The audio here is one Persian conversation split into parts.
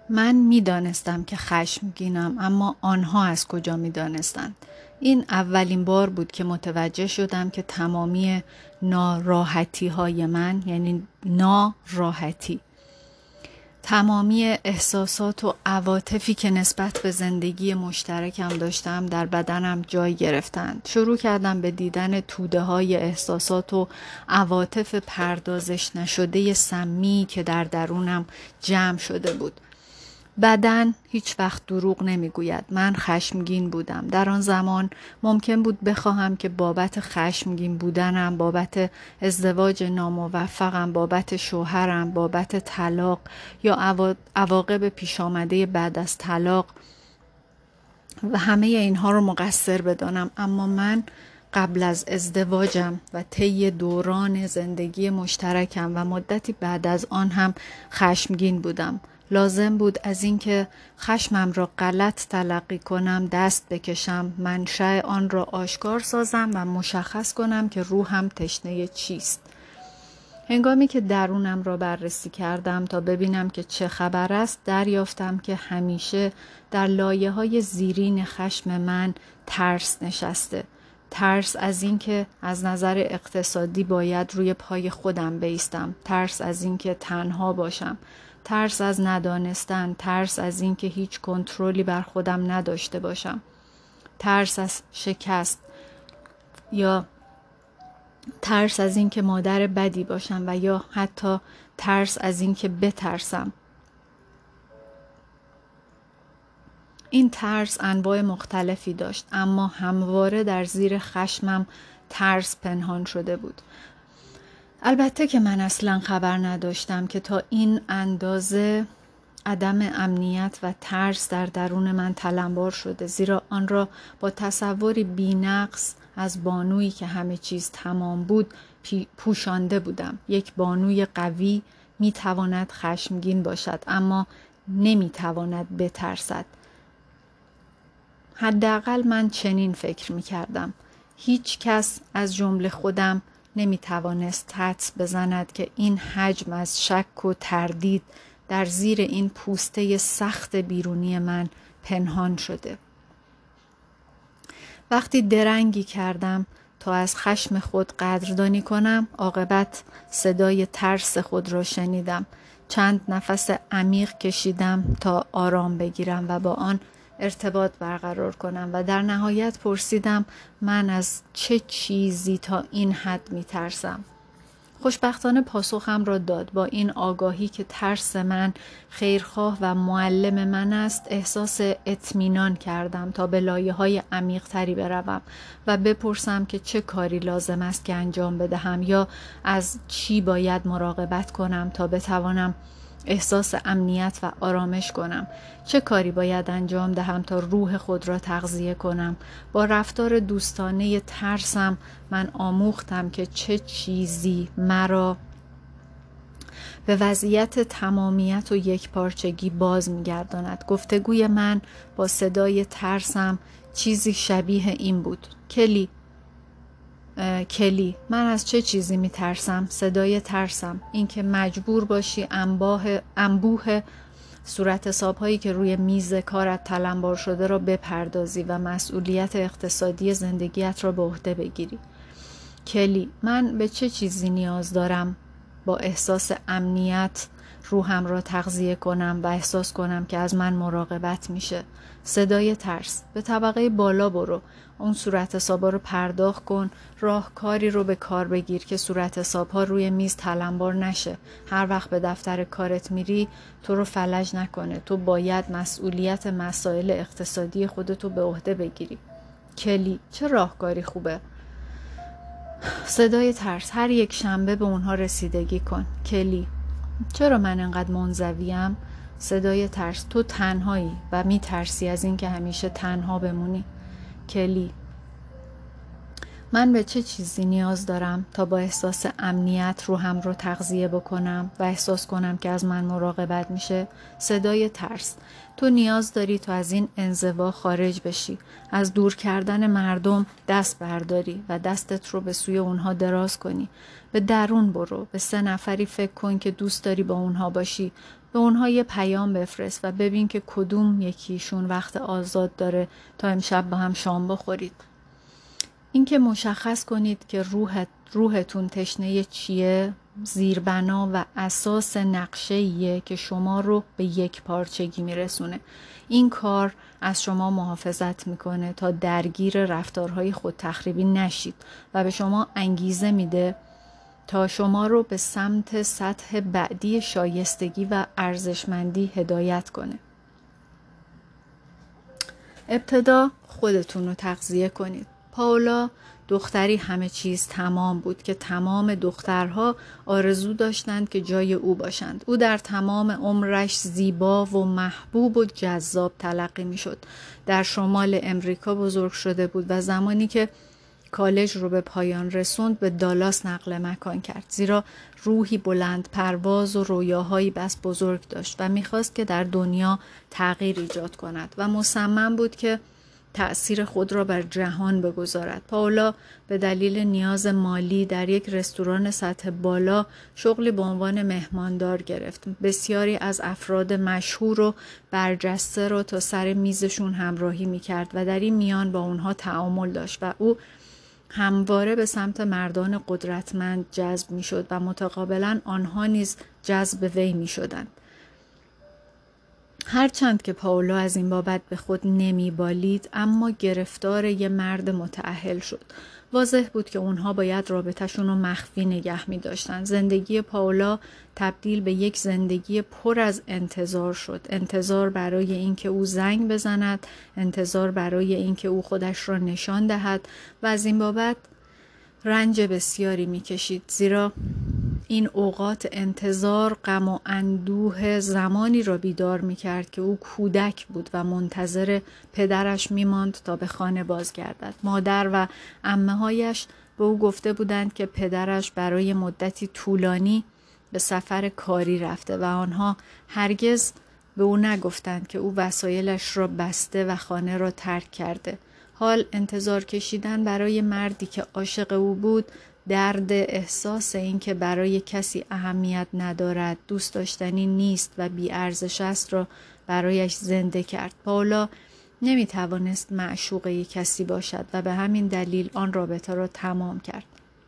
من میدانستم که خشمگینم، اما آنها از کجا میدانستند؟ این اولین بار بود که متوجه شدم که تمامی ناراحتی های من، یعنی ناراحتی، تمامی احساسات و عواطفی که نسبت به زندگی مشترکم داشتم در بدنم جای گرفتند. شروع کردم به دیدن توده های احساسات و عواطف پردازش نشده سمی که در درونم جمع شده بود. بدن هیچ وقت دروغ نمیگوید. من خشمگین بودم. در آن زمان ممکن بود بخواهم که بابت خشمگین بودنم، بابت ازدواج ناموفقم، بابت شوهرم، بابت طلاق یا عواقب پیش آمده بعد از طلاق و همه اینها رو مقصر بدانم، اما من قبل از ازدواجم و طی دوران زندگی مشترکم و مدتی بعد از آن هم خشمگین بودم. لازم بود از اینکه خشمم را غلط تلقی کنم دست بکشم، منشأ آن را آشکار سازم و مشخص کنم که روحم تشنه چیست. هنگامی که درونم را بررسی کردم تا ببینم که چه خبر است، دریافتم که همیشه در لایه‌های زیرین خشم من ترس نشسته. ترس از اینکه از نظر اقتصادی باید روی پای خودم بایستم، ترس از اینکه تنها باشم، ترس از ندانستن، ترس از اینکه هیچ کنترلی بر خودم نداشته باشم، ترس از شکست یا ترس از اینکه مادر بدی باشم و یا حتی ترس از اینکه بترسم. این ترس انواع مختلفی داشت، اما همواره در زیر خشمم ترس پنهان شده بود. البته که من اصلا خبر نداشتم که تا این اندازه عدم امنیت و ترس در درون من تلمبار شده، زیرا آن را با تصوری بی‌نقص از بانویی که همه چیز تمام بود پوشانده بودم. یک بانوی قوی میتواند خشمگین باشد، اما نمیتواند بترسد. حداقل من چنین فکر میکردم. هیچ کس از جمله خودم نمیتوانست حدس بزند که این حجم از شک و تردید در زیر این پوسته سخت بیرونی من پنهان شده. وقتی درنگی کردم تا از خشم خود قدردانی کنم، عاقبت صدای ترس خود را شنیدم. چند نفس عمیق کشیدم تا آرام بگیرم و با آن ارتباط برقرار کنم و در نهایت پرسیدم من از چه چیزی تا این حد می ترسم. خوشبختانه پاسخم را داد. با این آگاهی که ترس من خیرخواه و معلم من است، احساس اطمینان کردم تا به لایه‌های عمیق‌تری بروم و بپرسم که چه کاری لازم است که انجام بدهم یا از چی باید مراقبت کنم تا بتوانم احساس امنیت و آرامش کنم. چه کاری باید انجام دهم تا روح خود را تغذیه کنم. با رفتار دوستانه ترسم من آموختم که چه چیزی مرا به وضعیت تمامیت و یکپارچگی باز می‌گرداند. گفتگوی من با صدای ترسم چیزی شبیه این بود: کلی، من از چه چیزی می ترسم؟ صدای ترسم. اینکه مجبور باشی انبوه صورت حساب‌هایی که روی میز کارت تلمبار شده را بپردازی و مسئولیت اقتصادی زندگیت را به عهده بگیری. کلی، من به چه چیزی نیاز دارم با احساس امنیت روحم را تغذیه کنم و احساس کنم که از من مراقبت میشه؟ صدای ترس: به طبقه بالا برو، اون صورت حسابا رو پرداخت کن، راهکاری رو به کار بگیر که صورت حسابها روی میز تلمبار نشه. هر وقت به دفتر کارت میری تو رو فلج نکنه. تو باید مسئولیت مسائل اقتصادی خودتو به عهده بگیری. کلی، چه راهکاری خوبه؟ صدای ترس: هر یک شنبه به اونها رسیدگی کن. کلی، چرا من انقدر منزویم؟ صدای ترس: تو تنهایی و میترسی از این که همیشه تنها بمونی. کلی، من به چه چیزی نیاز دارم تا با احساس امنیت روحم رو تغذیه بکنم و احساس کنم که از من مراقبت میشه؟ صدای ترس: تو نیاز داری تو از این انزوا خارج بشی، از دور کردن مردم دست برداری و دستت رو به سوی اونها دراز کنی. به درون برو، به 3 نفری فکر کن که دوست داری با اونها باشی. به اونها یه پیام بفرست و ببین که کدوم یکیشون وقت آزاد داره تا امشب با هم شام بخورید. اینکه مشخص کنید که روحتون تشنه چیه زیربنا و اساس نقشه‌ایه که شما رو به یک پارچگی میرسونه. این کار از شما محافظت میکنه تا درگیر رفتارهای خود تخریبی نشید و به شما انگیزه میده تا شما رو به سمت سطح بعدی شایستگی و ارزشمندی هدایت کنه. ابتدا خودتون رو تغذیه کنید. پاولا دختری همه چیز تمام بود که تمام دخترها آرزو داشتند که جای او باشند. او در تمام عمرش زیبا و محبوب و جذاب تلقی می شد. در شمال امریکا بزرگ شده بود و زمانی که کالج رو به پایان رسوند به دالاس نقل مکان کرد، زیرا روحی بلند پرواز و رویاهایی بس بزرگ داشت و میخواست که در دنیا تغییر ایجاد کند و مصمم بود که تأثیر خود را بر جهان بگذارد. پاولا به دلیل نیاز مالی در یک رستوران سطح بالا شغلی به عنوان مهماندار گرفت. بسیاری از افراد مشهور و برجسته را تا سر میزشون همراهی میکرد و در این میان با اونها تعامل داشت و او همواره به سمت مردان قدرتمند جذب می شد و متقابلا آنها نیز جذب وی می شدند. هرچند که پاولا از این بابت به خود نمی بالید، اما گرفتار یه مرد متأهل شد. واضح بود که اونها باید رابطه‌شون رو مخفی نگه می داشتن. زندگی پاولا تبدیل به یک زندگی پر از انتظار شد. انتظار برای اینکه او زنگ بزند، انتظار برای اینکه او خودش را نشان دهد و از این بابت رنج بسیاری می کشید، زیرا این اوقات انتظار غم و اندوه زمانی را بیدار می کرد که او کودک بود و منتظر پدرش می ماند تا به خانه بازگردد. مادر و عمه‌هایش به او گفته بودند که پدرش برای مدتی طولانی به سفر کاری رفته و آنها هرگز به او نگفتند که او وسایلش را بسته و خانه را ترک کرده. حال انتظار کشیدن برای مردی که عاشق او بود، درد احساس این که برای کسی اهمیت ندارد، دوست داشتنی نیست و بی‌ارزش است را برایش زنده کرد. پاولا نمی توانست معشوقه کسی باشد و به همین دلیل آن رابطه را تمام کرد.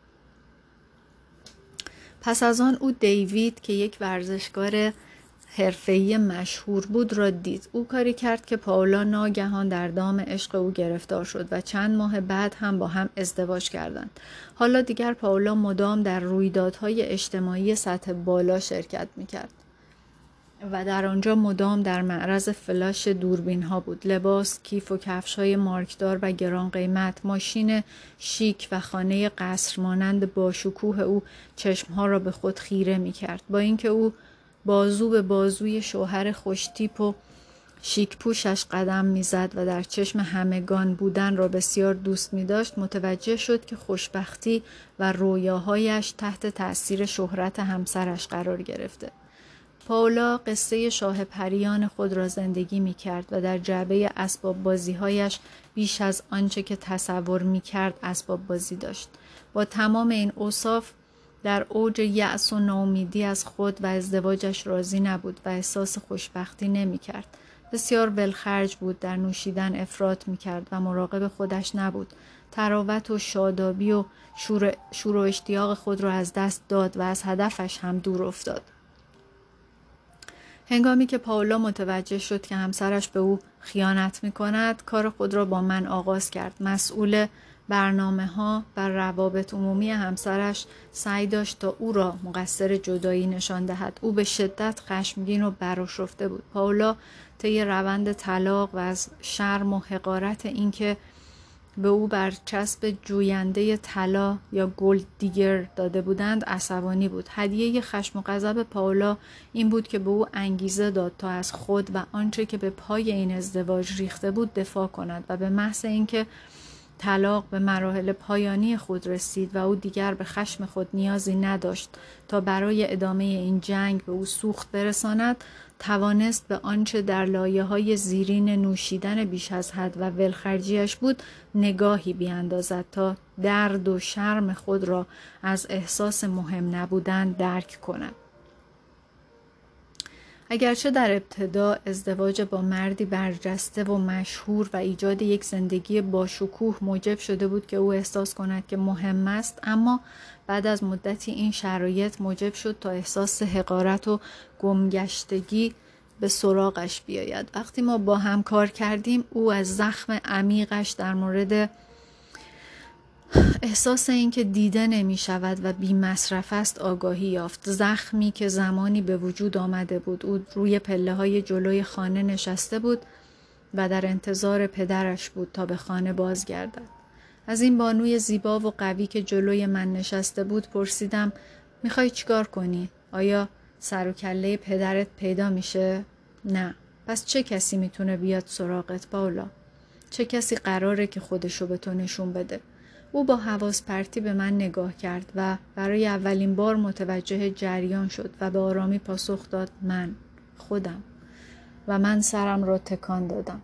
پس از آن او دیوید که یک ورزشکار حرفه‌ای مشهور بود را دید. او کاری کرد که پاولا ناگهان در دام عشق او گرفتار شد و چند ماه بعد هم با هم ازدواج کردند. حالا دیگر پاولا مدام در رویدادهای اجتماعی سطح بالا شرکت می‌کرد و در آنجا مدام در معرض فلاش دوربین ها بود. لباس، کیف و کفش های مارکدار و گران قیمت، ماشین شیک و خانه قصر مانند باشکوه او چشمها را به خود خیره می کرد. با اینکه او بازو به بازوی شوهر خوشتیپ و شیک پوشش قدم میزد و در چشم همگان بودن را بسیار دوست می داشت، متوجه شد که خوشبختی و رویاهایش تحت تأثیر شهرت همسرش قرار گرفته. پاولا قصه شاه پریان خود را زندگی می کرد و در جعبه اسباب بازی‌هایش بیش از آنچه که تصور می کرد اسباب بازی داشت. با تمام این اوصاف در اوج یأس و ناامیدی از خود و ازدواجش راضی نبود و احساس خوشبختی نمی کرد. بسیار ولخرج بود، در نوشیدن افراط می کرد و مراقب خودش نبود. تراوت و شادابی و شور و اشتیاق خود را از دست داد و از هدفش هم دور افتاد. هنگامی که پاولا متوجه شد که همسرش به او خیانت می کند، کار خود را با من آغاز کرد. مسئول برنامه‌ها و روابط عمومی همسرش سعی داشت تا او را مقصر جدایی نشان دهد. او به شدت خشمگین و برآشفته بود. پاولا طی روند طلاق و از شرم و حقارت اینکه به او برچسب جوینده طلا یا گلد دیگر داده بودند عصبانی بود. هدیه خشم و غضب پاولا این بود که به او انگیزه داد تا از خود و آنچه که به پای این ازدواج ریخته بود دفاع کند و به محض اینکه طلاق به مراحل پایانی خود رسید و او دیگر به خشم خود نیازی نداشت تا برای ادامه این جنگ به او سوخت برساند، توانست به آنچه در لایه‌های زیرین نوشیدن بیش از حد و ولخرجیش بود نگاهی بیاندازد تا درد و شرم خود را از احساس مهم نبودن درک کند. اگرچه در ابتدا ازدواج با مردی برجسته و مشهور و ایجاد یک زندگی باشکوه موجب شده بود که او احساس کند که مهم است، اما بعد از مدتی این شرایط موجب شد تا احساس حقارت و گمگشتگی به سراغش بیاید. وقتی ما با هم کار کردیم، او از زخم عمیقش در مورد احساس این که دیده نمی شود و بی مصرف است آگاهی یافت. زخمی که زمانی به وجود آمده بود. او روی پله های جلوی خانه نشسته بود و در انتظار پدرش بود تا به خانه بازگردد. از این بانوی زیبا و قوی که جلوی من نشسته بود پرسیدم: میخوای چیکار کنی؟ آیا سر و کله پدرت پیدا میشه؟ نه. پس چه کسی میتونه بیاد سراغت پاولا؟ چه کسی قراره که خودشو به تو نشون بده؟ او با حواس پرتی به من نگاه کرد و برای اولین بار متوجه جریان شد و به آرامی پاسخ داد: من خودم. و من سرم را تکان دادم.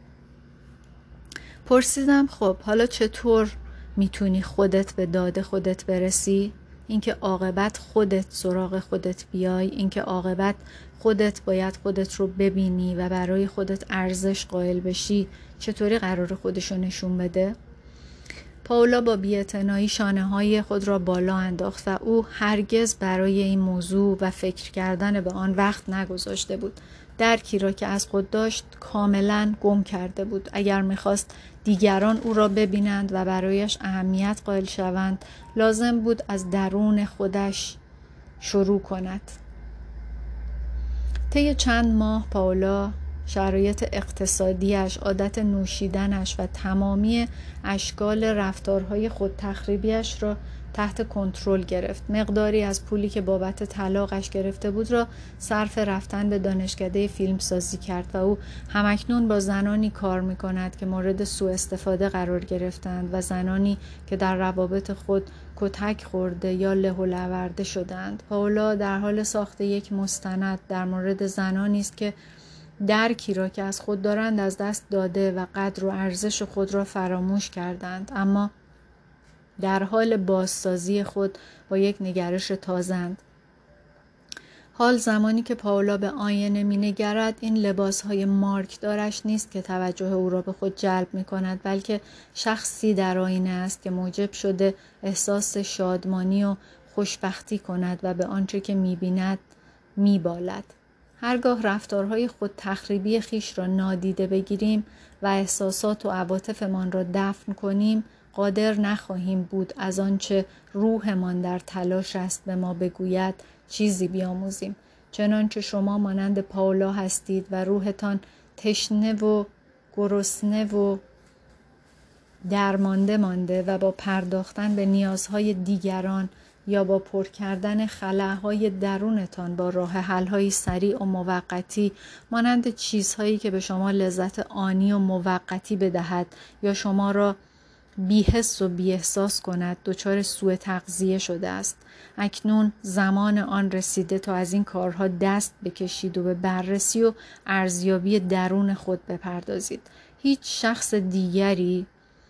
پرسیدم: خب حالا چطور میتونی خودت به داد خودت برسی؟ اینکه عاقبت خودت سراغ خودت بیای، اینکه عاقبت خودت باید خودت رو ببینی و برای خودت ارزش قائل بشی، چطوری قرار خودشو نشون بده؟ پاولا با بی‌اعتنایی شانه‌های خود را بالا انداخت و او هرگز برای این موضوع و فکر کردن به آن وقت نگذاشته بود. درکی را که از خود داشت کاملا گم کرده بود. اگر می‌خواست دیگران او را ببینند و برایش اهمیت قائل شوند، لازم بود از درون خودش شروع کند. طی چند ماه پاولا شرایط اقتصادیش، عادت نوشیدنش و تمامی اشکال رفتارهای خود تخریبیش را تحت کنترل گرفت. مقداری از پولی که بابت طلاقش گرفته بود را صرف رفتن به دانشکده فیلمسازی کرد و او همکنون با زنانی کار می‌کند که مورد سوء استفاده قرار گرفتند و زنانی که در روابط خود کتک خورده یا له و لورده شدند. پاولا در حال ساخت یک مستند در مورد زنانی است که درکی را که از خود دارند از دست داده و قدر و ارزش خود را فراموش کردند، اما در حال بازسازی خود با یک نگرش تازه‌اند. حال زمانی که پاولا به آینه می‌نگرد، این لباس‌های مارکدارش نیست که توجه او را به خود جلب می‌کند، بلکه شخصی در آینه است که موجب شده احساس شادمانی و خوشبختی کند و به آنچه که می‌بیند می‌بالد. هرگاه رفتارهای خود تخریبی خیش را نادیده بگیریم و احساسات و عواطفمان را دفن کنیم، قادر نخواهیم بود از آنچه روحمان در تلاش است به ما بگوید چیزی بیاموزیم. چنانچه شما مانند پاولا هستید و روحتان تشنه و گرسنه و درمانده مانده و با پرداختن به نیازهای دیگران یا با پر کردن خلاهای درونتان با راه حل‌های سریع و موقتی مانند چیزهایی که به شما لذت آنی و موقتی بدهد یا شما را بی‌حس و بی‌احساس کند، دچار سوء تغذیه شده است. اکنون زمان آن رسیده تا از این کارها دست بکشید و به بررسی و ارزیابی درون خود بپردازید. هیچ شخص دیگری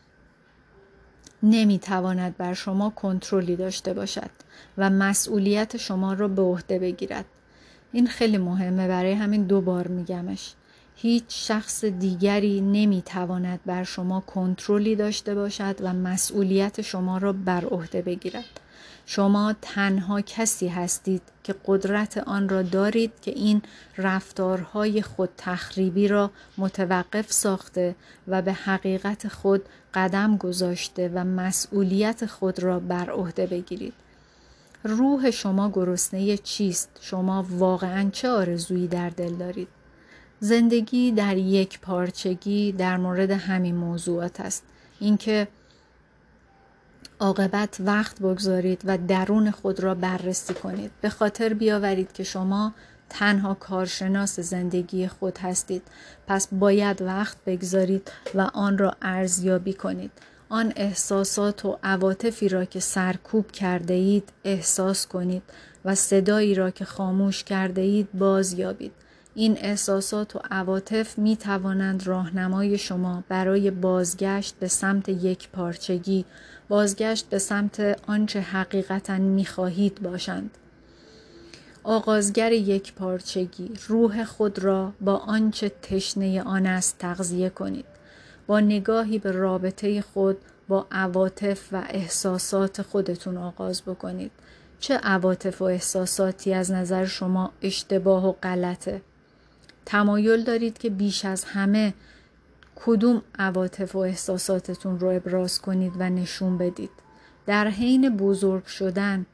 نمیتواند بر شما کنترلی داشته باشد و مسئولیت شما را به عهده بگیرد. این خیلی مهمه، برای همین 2 بار میگمش. هیچ شخص دیگری نمیتواند بر شما کنترلی داشته باشد و مسئولیت شما را بر عهده بگیرد. شما تنها کسی هستید که قدرت آن را دارید که این رفتارهای خود تخریبی را متوقف ساخته و به حقیقت خود قدم گذاشته و مسئولیت خود را بر عهده بگیرید. روح شما گرسنه چیست؟ شما واقعاً چه آرزویی در دل دارید؟ زندگی در یک پارچگی در مورد همین موضوعات است. اینکه عاقبت وقت بگذارید و درون خود را بررسی کنید. به خاطر بیاورید که شما تنها کارشناس زندگی خود هستید. پس باید وقت بگذارید و آن را ارزیابی کنید. آن احساسات و عواطفی را که سرکوب کرده اید احساس کنید و صدایی را که خاموش کرده اید بازیابید. این احساسات و عواطف می توانند راهنمای شما برای بازگشت به سمت یک پارچگی، بازگشت به سمت آنچه حقیقتاً می خواهید باشند. آغازگر یک پارچگی، روح خود را با آنچه تشنه آن است تغذیه کنید. با نگاهی به رابطه خود با عواطف و احساسات خودتون آغاز بکنید. چه عواطف و احساساتی از نظر شما اشتباه و غلطه؟ تمایل دارید که بیش از همه کدوم عواطف و احساساتتون رو ابراز کنید و نشون بدید؟ در حین بزرگ شدن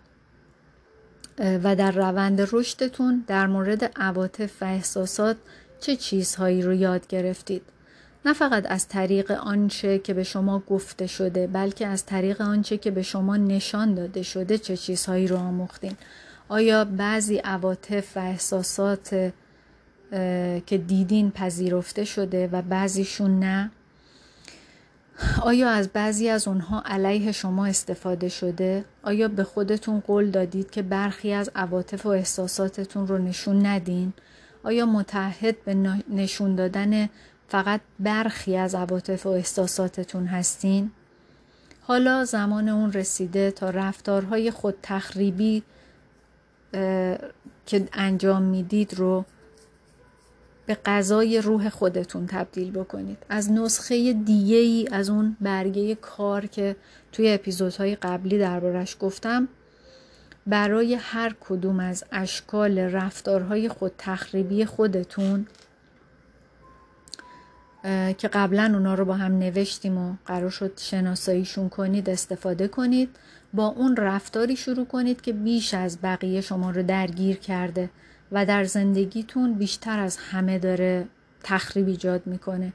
و در روند رشدتون در مورد عواطف و احساسات چه چیزهایی رو یاد گرفتید؟ نه فقط از طریق آنچه که به شما گفته شده، بلکه از طریق آنچه که به شما نشان داده شده چه چیزهایی رو آموختین؟ آیا بعضی عواطف و احساسات که دیدین پذیرفته شده و بعضیشون نه؟ آیا از بعضی از اونها علیه شما استفاده شده؟ آیا به خودتون قول دادید که برخی از عواطف و احساساتتون رو نشون ندین؟ آیا متعهد به نشون دادن فقط برخی از عواطف و احساساتتون هستین؟ حالا زمان اون رسیده تا رفتارهای خود تخریبی که انجام میدید رو به غذای روح خودتون تبدیل بکنید. از نسخه دیگه‌ای از اون برگه کار که توی اپیزودهای قبلی دربارش گفتم، برای هر کدوم از اشکال رفتارهای خود تخریبی خودتون که قبلا اونا رو با هم نوشتیم و قرار شد شناساییشون کنید استفاده کنید. با اون رفتاری شروع کنید که بیش از بقیه شما رو درگیر کرده و در زندگیتون بیشتر از همه داره تخریب ایجاد میکنه.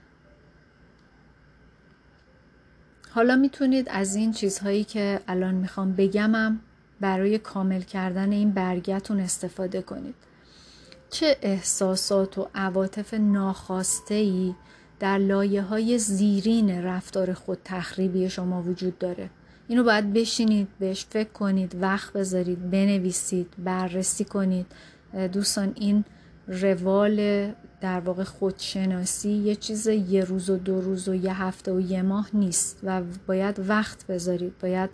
حالا میتونید از این چیزهایی که الان میخوام بگمم برای کامل کردن این برگتون استفاده کنید. چه احساسات و عواطف ناخواسته‌ای در لایه‌های زیرین رفتار خود تخریبی شما وجود داره؟ اینو باید بشینید بهش فکر کنید، وقت بذارید، بنویسید، بررسی کنید. دوستان این روال در واقع خودشناسی یه چیز یه روز و 2 روز و یه هفته و یه ماه نیست و باید وقت بذارید، باید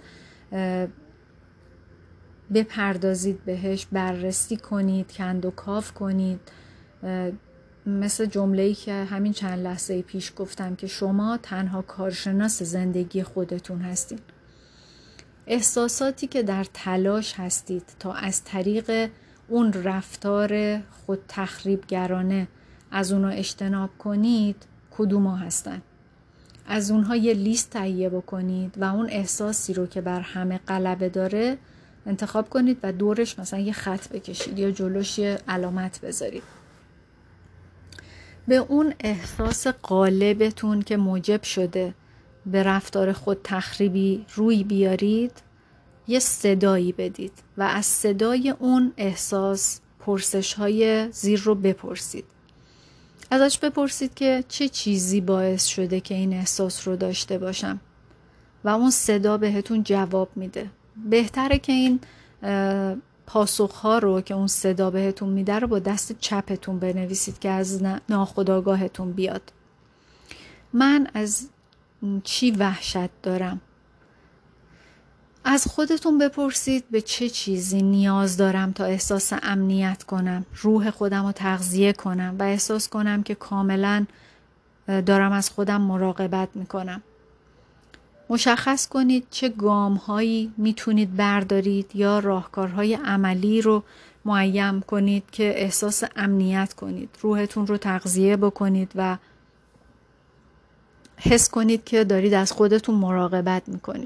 بپردازید بهش، بررسی کنید، کند و کاو کنید. مثل جمله‌ای که همین چند لحظه پیش گفتم که شما تنها کارشناس زندگی خودتون هستید. احساساتی که در تلاش هستید تا از طریق اون رفتار خود تخریبگرانه از اونها اجتناب کنید کدوما هستن؟ از اونها یه لیست تهیه بکنید و اون احساسی رو که بر همه غلبه داره انتخاب کنید و دورش مثلا یه خط بکشید یا جلوش یه علامت بذارید. به اون احساس غالبتون که موجب شده به رفتار خود تخریبی روی بیارید، یه صدایی بدید و از صدای اون احساس پرسش‌های زیر رو بپرسید. ازش بپرسید که چه چیزی باعث شده که این احساس رو داشته باشم و اون صدا بهتون جواب میده. بهتره که این پاسخ‌ها رو که اون صدا بهتون میده رو با دست چپتون بنویسید که از ناخودآگاهتون بیاد. من از چی وحشت دارم؟ از خودتون بپرسید به چه چیزی نیاز دارم تا احساس امنیت کنم، روح خودم رو تغذیه کنم و احساس کنم که کاملا دارم از خودم مراقبت میکنم. مشخص کنید چه گام‌هایی میتونید بردارید یا راهکارهای عملی رو معین کنید که احساس امنیت کنید، روحتون رو تغذیه بکنید و حس کنید که دارید از خودتون مراقبت میکنید.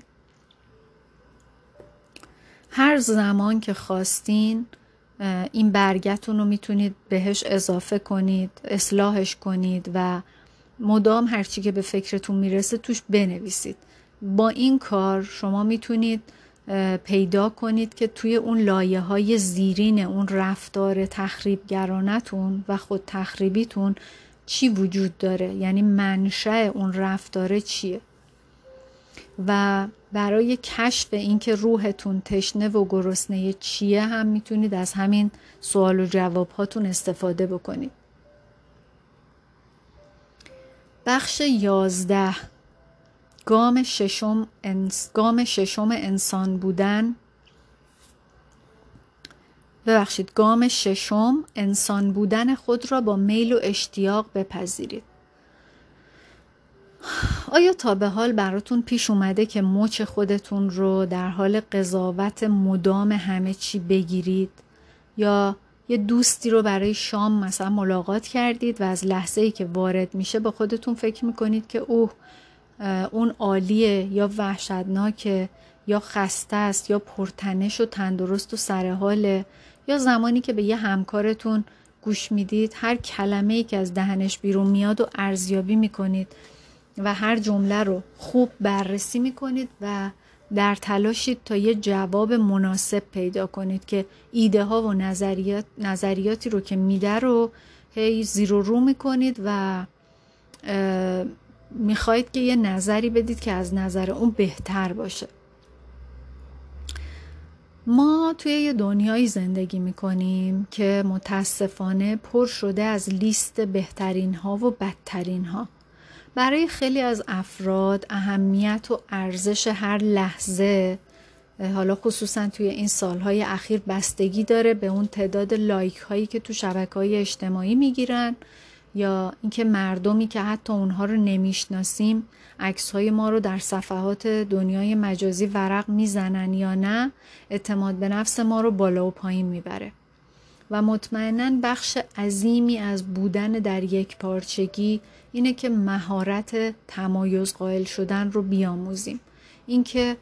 هر زمان که خواستین این برگتون رو میتونید بهش اضافه کنید، اصلاحش کنید و مدام هرچی که به فکرتون میرسه توش بنویسید. با این کار شما میتونید پیدا کنید که توی اون لایه‌های زیرین اون رفتار تخریبگرانتون و خود تخریبیتون چی وجود داره، یعنی منشأ اون رفتار چیه. و برای کشف اینکه روحتون تشنه و گرسنه چیه هم میتونید از همین سوال و جواب هاتون استفاده بکنید. بخش 11 گام ششم انسان بودن گام ششم، انسان بودن خود را با میل و اشتیاق بپذیرید. آیا تا به حال براتون پیش اومده که مچ خودتون رو در حال قضاوت مدام همه چی بگیرید؟ یا یه دوستی رو برای شام مثلا ملاقات کردید و از لحظه‌ای که وارد میشه با خودتون فکر میکنید که اون عالیه یا وحشتناکه یا خسته است یا پرتنش و تندرست و سرحاله، یا زمانی که به یه همکارتون گوش میدید هر کلمه‌ای که از دهنش بیرون میاد و ارزیابی میکنید و هر جمله رو خوب بررسی میکنید و در تلاشید تا یه جواب مناسب پیدا کنید که ایده ها و نظریاتی رو که میده رو هی زیر و رو میکنید و میخواید که یه نظری بدید که از نظر اون بهتر باشه. ما توی یه دنیایی زندگی میکنیم که متاسفانه پر شده از لیست بهترین ها و بدترین ها. برای خیلی از افراد اهمیت و ارزش هر لحظه، حالا خصوصا توی این سالهای اخیر، بستگی داره به اون تعداد لایک هایی که تو شبکه‌های اجتماعی میگیرن یا اینکه مردمی که حتی اونها رو نمیشناسیم عکس های ما رو در صفحات دنیای مجازی ورق میزنن یا نه، اعتماد به نفس ما رو بالا و پایین میبره. و مطمئناً بخش عظیمی از بودن در یک پارچگی اینه که مهارت تمایز قائل شدن رو بیاموزیم. اینکه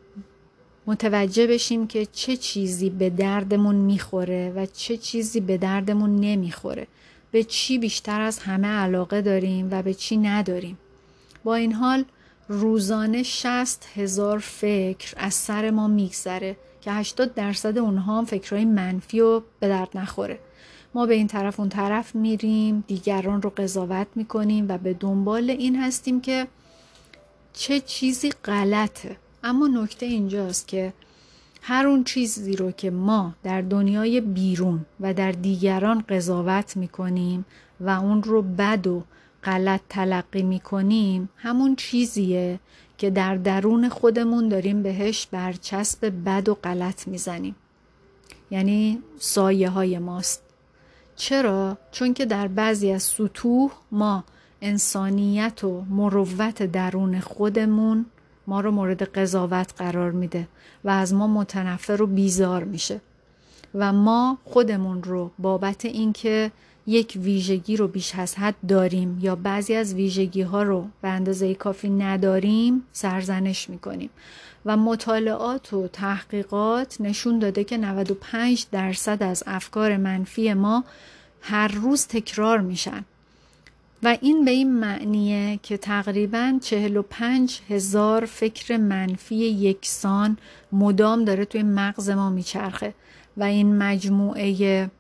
متوجه بشیم که چه چیزی به دردمون میخوره و چه چیزی به دردمون نمیخوره، به چی بیشتر از همه علاقه داریم و به چی نداریم. با این حال روزانه 60,000 فکر از سر ما میگذره که 80% اونها هم فکرهای منفی و به درد نخوره. ما به این طرف اون طرف میریم، دیگران رو قضاوت میکنیم و به دنبال این هستیم که چه چیزی غلطه. اما نکته اینجاست که هر اون چیزی رو که ما در دنیای بیرون و در دیگران قضاوت میکنیم و اون رو بد و غلط تلقی میکنیم، همون چیزیه که در درون خودمون داریم بهش برچسب بد و غلط میزنیم. یعنی سایه های ماست. چرا؟ چون که در بعضی از سطوح ما انسانیت و مروت درون خودمون ما رو مورد قضاوت قرار میده و از ما متنفر و بیزار میشه و ما خودمون رو بابت اینکه یک ویژگی رو بیش از حد داریم یا بعضی از ویژگی ها رو به اندازه کافی نداریم سرزنش میکنیم. و مطالعات و تحقیقات نشون داده که 95% از افکار منفی ما هر روز تکرار میشن و این به این معنیه که تقریباً 45,000 فکر منفی یکسان مدام داره توی مغز ما میچرخه و این مجموعه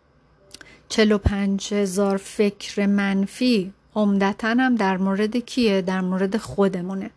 45,000 فکر منفی عمدتاً هم در مورد کیه؟ در مورد خودمونه.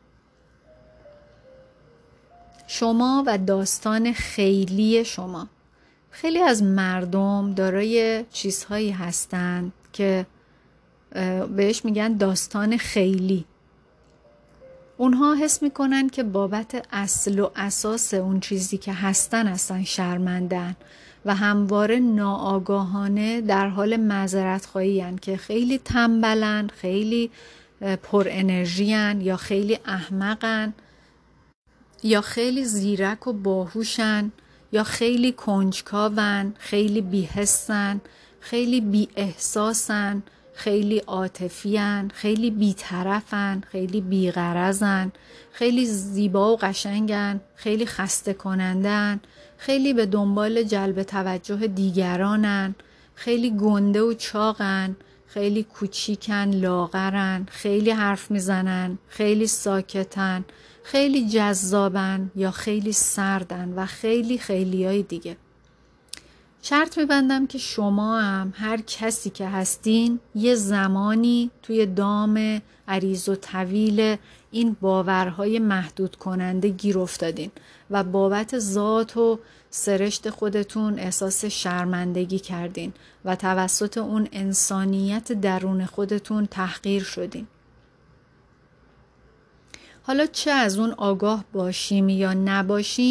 شما و داستان خیلی شما. خیلی از مردم دارای چیزهایی هستند که بهش میگن داستان خیلی. اونها حس میکنن که بابت اصل و اساس اون چیزی که هستن شرمندن و همواره ناآگاهانه در حال معذرت خواهی هن که خیلی تنبلن، خیلی پر انرژیان یا خیلی احمقن یا خیلی زیرک و باهوشن یا خیلی کنجکاون، خیلی بی‌حسن، خیلی بی‌احساسن، خیلی عاطفی‌ان، خیلی بی‌طرفن، خیلی بی‌غرضن، خیلی زیبا و قشنگن، خیلی خسته کنندن، خیلی به دنبال جلب توجه دیگرانن، خیلی گنده و چاقن، خیلی کوچیکن، لاغرن، خیلی حرف میزنن، خیلی ساکتن، خیلی جذابن یا خیلی سردن و خیلی خیلیای دیگه. شرط میبندم که شما هم هر کسی که هستین یه زمانی توی دام عریض و طویل این باورهای محدود کننده گیر افتادین و بابت ذات و سرشت خودتون احساس شرمندگی کردین و توسط اون انسانیت درون خودتون تحقیر شدین. حالا چه از اون آگاه باشیم یا نباشیم،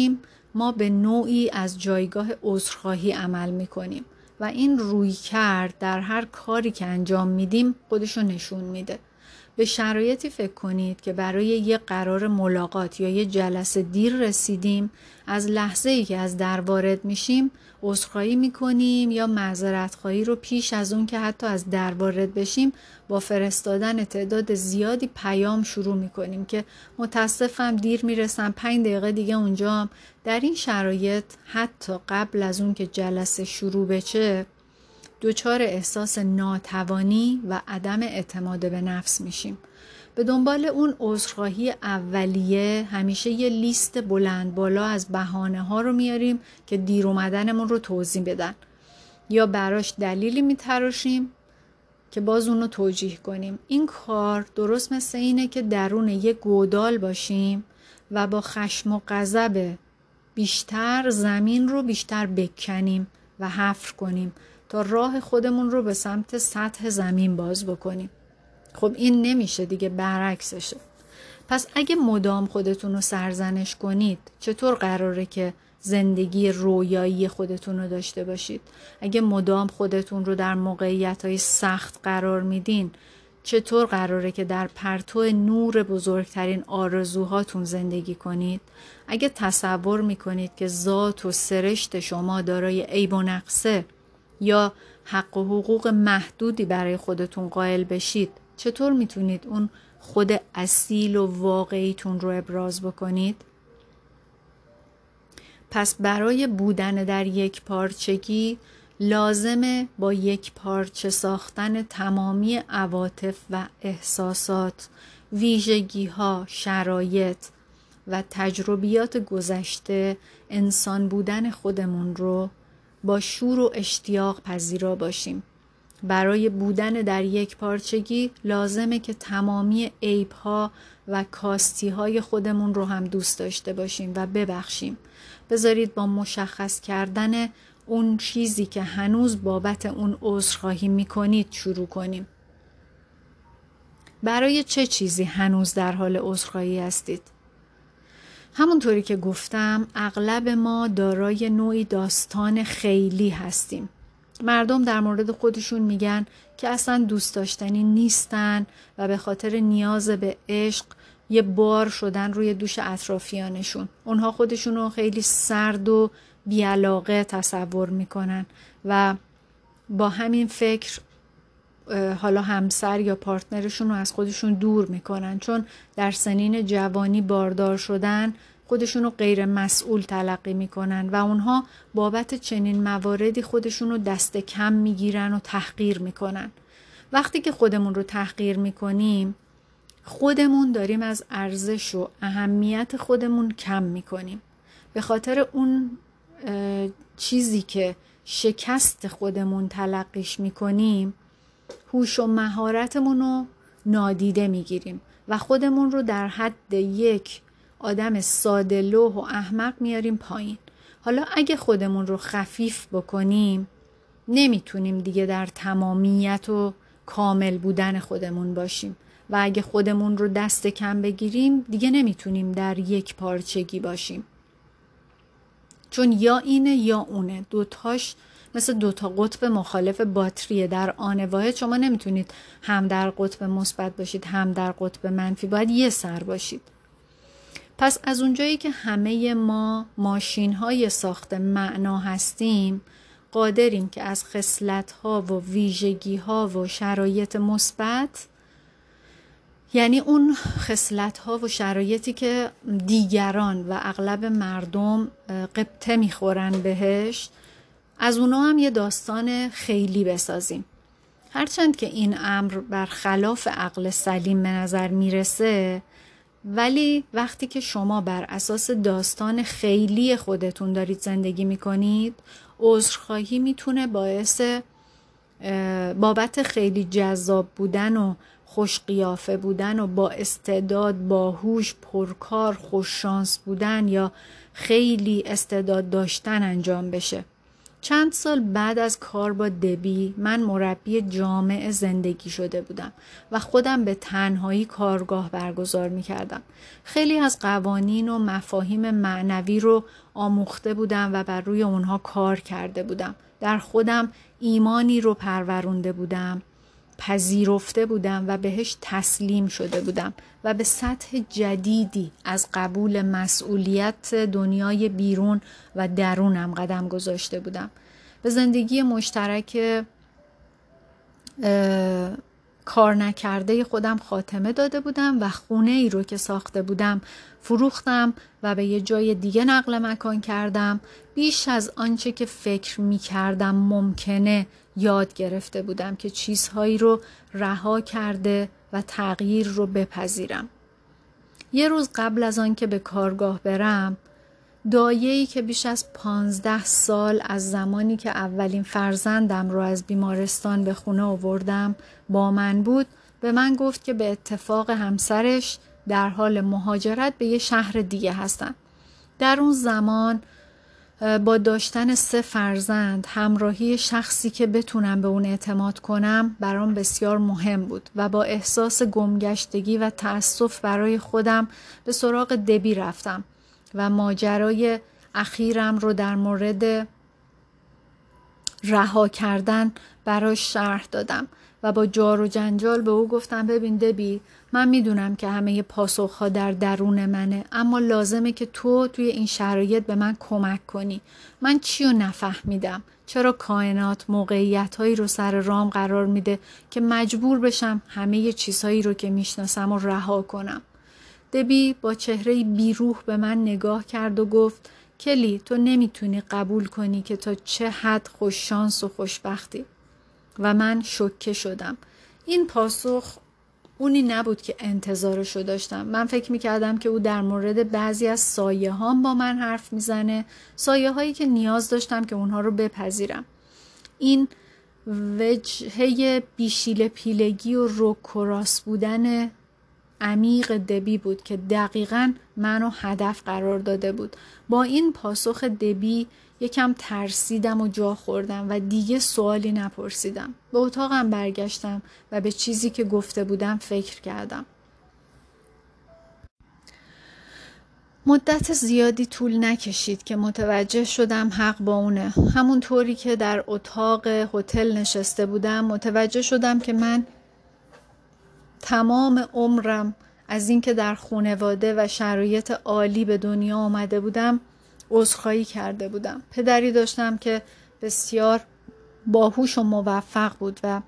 ما به نوعی از جایگاه عذرخواهی عمل میکنیم و این رویکرد در هر کاری که انجام میدیم خودشو نشون میده. به شرایطی فکر کنید که برای یه قرار ملاقات یا یه جلسه دیر رسیدیم، از لحظه‌ای که از در وارد میشیم عذرخواهی میکنیم یا معذرت خواهی رو پیش از اون که حتی از در وارد بشیم با فرستادن تعداد زیادی پیام شروع میکنیم که متاسفم دیر میرسم، 5 دقیقه دیگه اونجام. در این شرایط حتی قبل از اون که جلسه شروع بشه دچار احساس ناتوانی و عدم اعتماد به نفس میشیم. به دنبال اون عذرخواهی اولیه همیشه یه لیست بلند بالا از بهانه ها رو میاریم که دیر اومدنمون رو توضیح بدن، یا براش دلیلی میتراشیم که باز اون رو توجیه کنیم. این کار درست مثل اینه که درون یه گودال باشیم و با خشم و غضب بیشتر زمین رو بیشتر بکنیم و حفر کنیم تا راه خودمون رو به سمت سطح زمین باز بکنیم. خب این نمیشه دیگه، برعکسشه. پس اگه مدام خودتون رو سرزنش کنید چطور قراره که زندگی رویایی خودتون رو داشته باشید؟ اگه مدام خودتون رو در موقعیت‌های سخت قرار میدین چطور قراره که در پرتو نور بزرگترین آرزوهاتون زندگی کنید؟ اگه تصور میکنید که ذات و سرشت شما دارای عیب و نقصه یا حق و حقوق محدودی برای خودتون قائل بشید چطور میتونید اون خود اصیل و واقعیتون رو ابراز بکنید؟ پس برای بودن در یک پارچگی لازمه با یک پارچه ساختن تمامی عواطف و احساسات، ویژگی‌ها، شرایط و تجربیات گذشته انسان بودن خودمون رو با شور و اشتیاق پذیرا باشیم. برای بودن در یک پارچگی لازمه که تمامی عیب‌ها و کاستی‌های خودمون رو هم دوست داشته باشیم و ببخشیم. بذارید با مشخص کردن اون چیزی که هنوز بابت اون عذرخواهی می‌کنید شروع کنیم. برای چه چیزی هنوز در حال عذرخواهی هستید؟ همونطوری که گفتم اغلب ما دارای نوعی داستان خیلی هستیم. مردم در مورد خودشون میگن که اصلا دوست داشتنی نیستن و به خاطر نیاز به عشق یه بار شدن روی دوش اطرافیانشون. اونها خودشون رو خیلی سرد و بیعلاقه تصور میکنن و با همین فکر حالا همسر یا پارتنرشون رو از خودشون دور میکنن، چون در سنین جوانی باردار شدن خودشون رو غیر مسئول تلقی میکنن و اونها بابت چنین مواردی خودشون رو دست کم میگیرن و تحقیر میکنن. وقتی که خودمون رو تحقیر میکنیم خودمون داریم از ارزش و اهمیت خودمون کم میکنیم. به خاطر اون چیزی که شکست خودمون تلقیش میکنیم هوش و مهارتمون رو نادیده میگیریم و خودمون رو در حد یک آدم ساده لوح و احمق میاریم پایین. حالا اگه خودمون رو خفیف بکنیم نمیتونیم دیگه در تمامیت و کامل بودن خودمون باشیم و اگه خودمون رو دست کم بگیریم دیگه نمیتونیم در یک پارچگی باشیم، چون یا اینه یا اونه. دوتاش مثل دوتا قطب مخالف باتریه. در آن واحد شما نمیتونید هم در قطب مثبت باشید هم در قطب منفی، باید یه سر باشید. پس از اونجایی که همه ما ماشین‌های ساخت معنا هستیم قادریم که از خصلت‌ها و ویژگی‌ها و شرایط مثبت، یعنی اون خصلت‌ها و شرایطی که دیگران و اغلب مردم قبطه میخورن بهش، از اونا هم یه داستان خیلی بسازیم. هرچند که این امر برخلاف عقل سلیم به نظر میرسه، ولی وقتی که شما بر اساس داستان خیلی خودتون دارید زندگی میکنید عذرخواهی میتونه باعث بابت خیلی جذاب بودن و خوش قیافه بودن و با استعداد، باهوش، پرکار، خوش شانس بودن یا خیلی استعداد داشتن انجام بشه. چند سال بعد از کار با دبی من مربی جامع زندگی شده بودم و خودم به تنهایی کارگاه برگزار می کردم. خیلی از قوانین و مفاهیم معنوی رو آموخته بودم و بر روی اونها کار کرده بودم. در خودم ایمانی رو پرورونده بودم، پذیرفته بودم و بهش تسلیم شده بودم و به سطح جدیدی از قبول مسئولیت دنیای بیرون و درونم قدم گذاشته بودم. به زندگی مشترک کار نکرده خودم خاتمه داده بودم و خونه ای رو که ساخته بودم فروختم و به یه جای دیگه نقل مکان کردم. بیش از آنچه که فکر می کردم ممکنه یاد گرفته بودم که چیزهایی رو رها کرده و تغییر رو بپذیرم. یه روز قبل از آن که به کارگاه برم، دایه‌ای که بیش از 15 سال از زمانی که اولین فرزندم رو از بیمارستان به خونه آوردم با من بود، به من گفت که به اتفاق همسرش در حال مهاجرت به یه شهر دیگه هستن. در اون زمان با داشتن 3 فرزند همراهی شخصی که بتونم به اون اعتماد کنم برام بسیار مهم بود و با احساس گمگشتگی و تأسف برای خودم به سراغ دبی رفتم و ماجرای اخیرم رو در مورد رها کردن براش شرح دادم و با جار و جنجال به او گفتم ببین دبی، من میدونم که همه پاسخها در درون منه، اما لازمه که تو توی این شرایط به من کمک کنی. من چی رو نفهمیدم؟ چرا کائنات موقعیت‌هایی رو سر رام قرار میده که مجبور بشم همه چیزهایی رو که میشناسم رو رها کنم؟ دبی با چهره بیروح به من نگاه کرد و گفت کلی، تو نمیتونی قبول کنی که تا چه حد خوششانس و خوشبختی. و من شوکه شدم. این پاسخ اونی نبود که انتظارشو داشتم. من فکر میکردم که او در مورد بعضی از سایه هام با من حرف میزنه، سایه هایی که نیاز داشتم که اونها رو بپذیرم. این وجهه بیشیل پیلگی و رک و راست بودن عمیق دبی بود که دقیقاً منو هدف قرار داده بود. با این پاسخ دبی یکم ترسیدم و جا خوردم و دیگه سوالی نپرسیدم. به اتاقم برگشتم و به چیزی که گفته بودم فکر کردم. مدت زیادی طول نکشید که متوجه شدم حق با اونه. همون طوری که در اتاق هتل نشسته بودم متوجه شدم که من تمام عمرم از اینکه در خانواده و شرایط عالی به دنیا آمده بودم عذرخواهی کرده بودم. پدری داشتم که بسیار باهوش و موفق بود و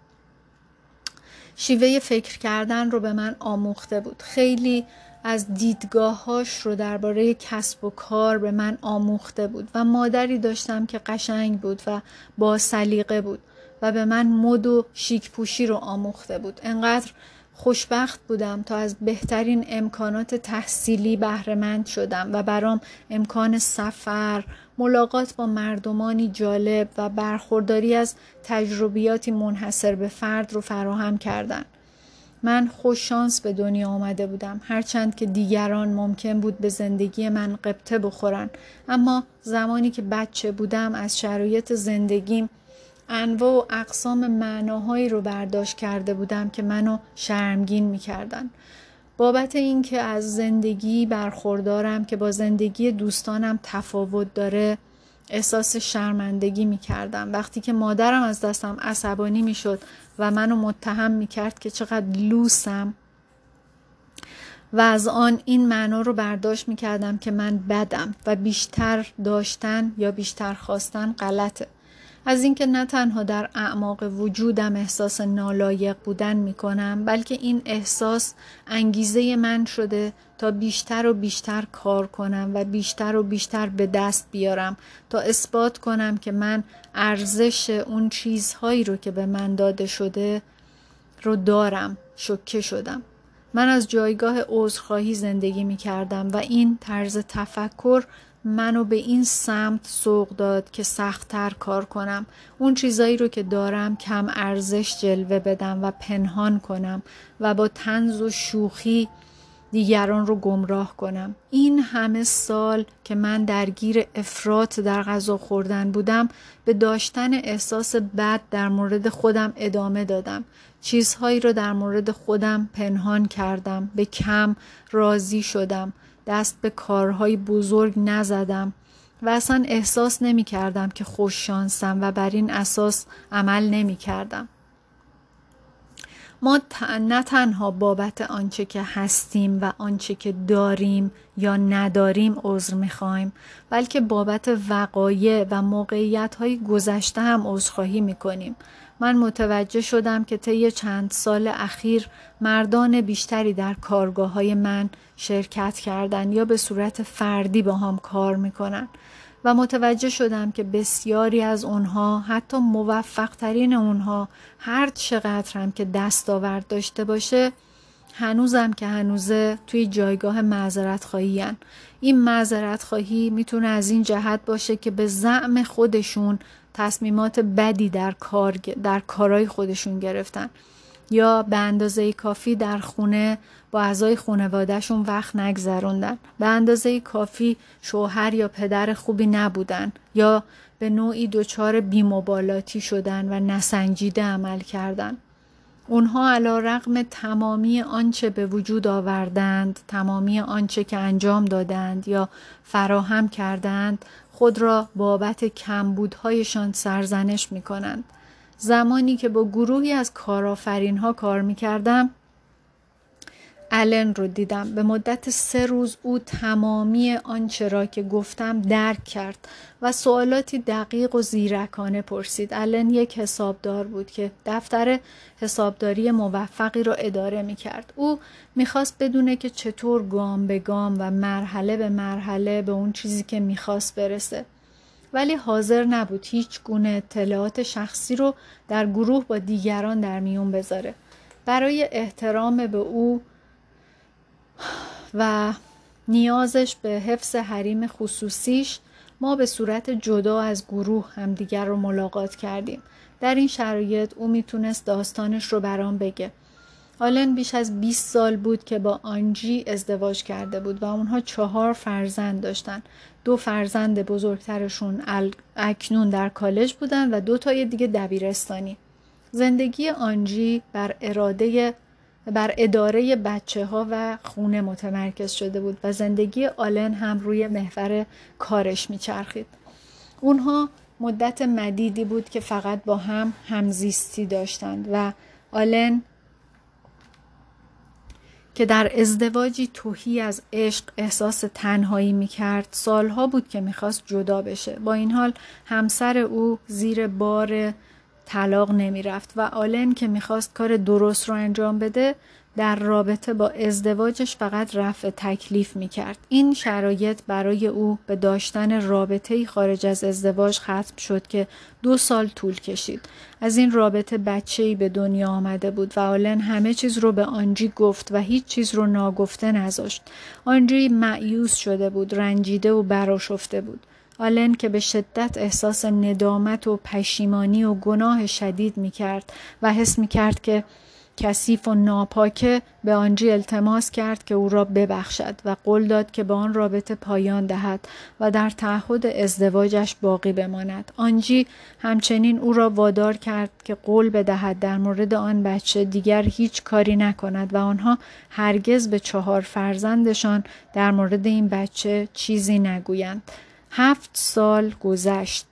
شیوه فکر کردن رو به من آموخته بود. خیلی از دیدگاهاش رو درباره کسب و کار به من آموخته بود و مادری داشتم که قشنگ بود و با سلیقه بود و به من مد و شیک پوشی رو آموخته بود. انقدر خوشبخت بودم تا از بهترین امکانات تحصیلی بهره مند شدم و برام امکان سفر، ملاقات با مردمانی جالب و برخورداری از تجربیاتی منحصر به فرد رو فراهم کردن. من خوش شانس به دنیا آمده بودم، هرچند که دیگران ممکن بود به زندگی من غبطه بخورن، اما زمانی که بچه بودم از شرایط زندگیم انواع و اقسام معناهایی رو برداشت کرده بودم که منو شرمگین می‌کردن. بابت این که از زندگی برخوردارم که با زندگی دوستانم تفاوت داره احساس شرمندگی می‌کردم. وقتی که مادرم از دستم عصبانی می‌شد و منو متهم می‌کرد که چقدر لوسم و از آن این معنا رو برداشت می‌کردم که من بدم و بیشتر داشتن یا بیشتر خواستن غلطه. از اینکه نه تنها در اعماق وجودم احساس نالایق بودن میکنم، بلکه این احساس انگیزه من شده تا بیشتر و بیشتر کار کنم و بیشتر و بیشتر به دست بیارم تا اثبات کنم که من ارزش اون چیزهایی رو که به من داده شده رو دارم. شوکه شدم. من از جایگاه عذرخواهی زندگی میکردم و این طرز تفکر منو به این سمت سوق داد که سخت‌تر کار کنم، اون چیزایی رو که دارم کم ارزش جلوه بدم و پنهان کنم و با طنز و شوخی دیگران رو گمراه کنم. این همه سال که من درگیر افراط در غذا خوردن بودم، به داشتن احساس بد در مورد خودم ادامه دادم. چیزهایی رو در مورد خودم پنهان کردم. به کم راضی شدم. دست به کارهای بزرگ نزدم. و اصلا احساس نمی کردم که خوش شانسم و بر این اساس عمل نمی کردم. ما نه تنها بابت آنچه که هستیم و آنچه که داریم یا نداریم عذر می‌خوایم، بلکه بابت وقایع و موقعیت‌های گذشته هم عذرخواهی می‌کنیم. من متوجه شدم که طی چند سال اخیر مردان بیشتری در کارگاه‌های من شرکت کردند یا به صورت فردی با هم کار می‌کنند و متوجه شدم که بسیاری از اونها، حتی موفق‌ترین اونها، هر چقدر هم که دستاورد داشته باشه، هنوزم که هنوزه توی جایگاه معذرت خواهی هن. این معذرت خواهی میتونه از این جهت باشه که به زعم خودشون تصمیمات بدی در کارهای خودشون گرفتن یا به اندازه کافی در خونه با اعضای خانواده‌شون وقت نگذروندن، به اندازه کافی شوهر یا پدر خوبی نبودن یا به نوعی دچار بی‌مبالاتی شدن و نسنجیده عمل کردن. اونها علی‌رغم تمامی آنچه به وجود آوردند، تمامی آنچه که انجام دادند یا فراهم کردند، خود را بابت کمبودهایشان سرزنش می‌کنند. زمانی که با گروهی از کارآفرین‌ها کار می‌کردم، آلن رو دیدم. به مدت 3 روز او تمامی آنچه را که گفتم درک کرد و سوالاتی دقیق و زیرکانه پرسید. آلن یک حسابدار بود که دفتر حسابداری موفقی را اداره می‌کرد. او می‌خواست بدونه که چطور گام به گام و مرحله به مرحله به اون چیزی که می‌خواست برسه. ولی حاضر نبود هیچ گونه اطلاعات شخصی رو در گروه با دیگران در میون بذاره. برای احترام به او و نیازش به حفظ حریم خصوصیش، ما به صورت جدا از گروه همدیگر رو ملاقات کردیم. در این شرایط او میتونست داستانش رو برام بگه. آلن بیش از 20 سال بود که با آنجی ازدواج کرده بود و اونها 4 فرزند داشتن. 2 فرزند بزرگترشون اکنون در کالج بودن و 2 تای دیگه دبیرستانی. زندگی آنجی بر اداره بچه ها و خونه متمرکز شده بود و زندگی آلن هم روی محور کارش میچرخید. اونها مدت مدیدی بود که فقط با هم همزیستی داشتند و آلن که در ازدواجی تهی از عشق احساس تنهایی میکرد، سالها بود که میخواست جدا بشه. با این حال همسر او زیر بار طلاق نمیرفت و آلن که میخواست کار درست رو انجام بده، در رابطه با ازدواجش فقط رفع تکلیف میکرد. این شرایط برای او به داشتن رابطه‌ای خارج از ازدواج ختم شد که 2 سال طول کشید. از این رابطه بچه‌ای به دنیا آمده بود و آلن همه چیز رو به آنجی گفت و هیچ چیز رو ناگفته نذاشت. آنجی مایوس شده بود، رنجیده و برآشفته بود. آلن که به شدت احساس ندامت و پشیمانی و گناه شدید میکرد و حس میکرد که کثیف و ناپاکه، به آنجی التماس کرد که او را ببخشد و قول داد که به آن رابطه پایان دهد و در تعهد ازدواجش باقی بماند. آنجی همچنین او را وادار کرد که قول بدهد در مورد آن بچه دیگر هیچ کاری نکند و آنها هرگز به 4 فرزندشان در مورد این بچه چیزی نگویند. 7 سال گذشت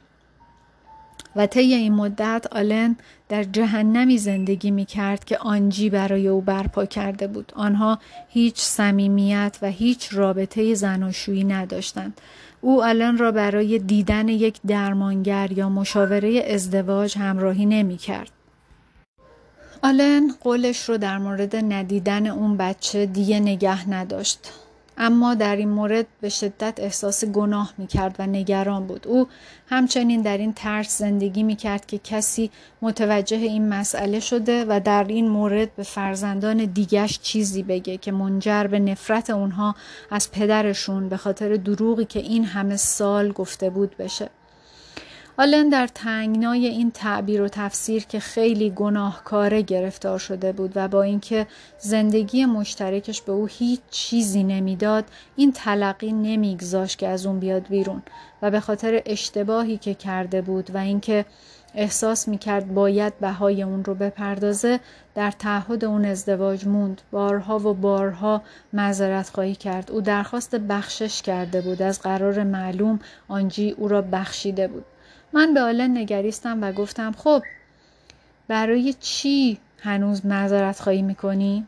و طی این مدت آلن در جهنمی زندگی می کرد که آنجی برای او برپا کرده بود. آنها هیچ صمیمیت و هیچ رابطه زناشویی نداشتند. او آلن را برای دیدن یک درمانگر یا مشاوره ازدواج همراهی نمی کرد. آلن قولش رو در مورد ندیدن اون بچه دیگه نگه نداشت. اما در این مورد به شدت احساس گناه میکرد و نگران بود. او همچنین در این ترس زندگی میکرد که کسی متوجه این مسئله شده و در این مورد به فرزندان دیگش چیزی بگه که منجر به نفرت اونها از پدرشون به خاطر دروغی که این همه سال گفته بود بشه. آلن در تنگنای این تعبیر و تفسیر که خیلی گناهکاره گرفتار شده بود و با اینکه زندگی مشترکش به او هیچ چیزی نمیداد، این تلقی نمیگذاشت که از اون بیاد بیرون و به خاطر اشتباهی که کرده بود و اینکه احساس میکرد باید بهای اون رو بپردازه، در تعهد اون ازدواج موند. بارها و بارها معذرت خواهی کرد. او درخواست بخشش کرده بود از قرار معلوم. آنجی او را بخشیده بود. من به آلن نگریستم و گفتم خب برای چی هنوز معذرت خواهی میکنی؟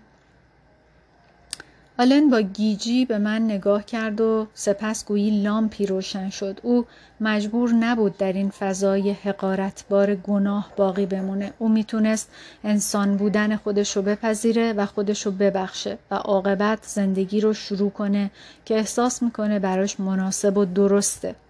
آلن با گیجی به من نگاه کرد و سپس گویی لامپی روشن شد. او مجبور نبود در این فضای حقارتبار گناه باقی بمونه. او میتونست انسان بودن خودش رو بپذیره و خودش رو ببخشه و عاقبت زندگی رو شروع کنه که احساس میکنه براش مناسب و درسته.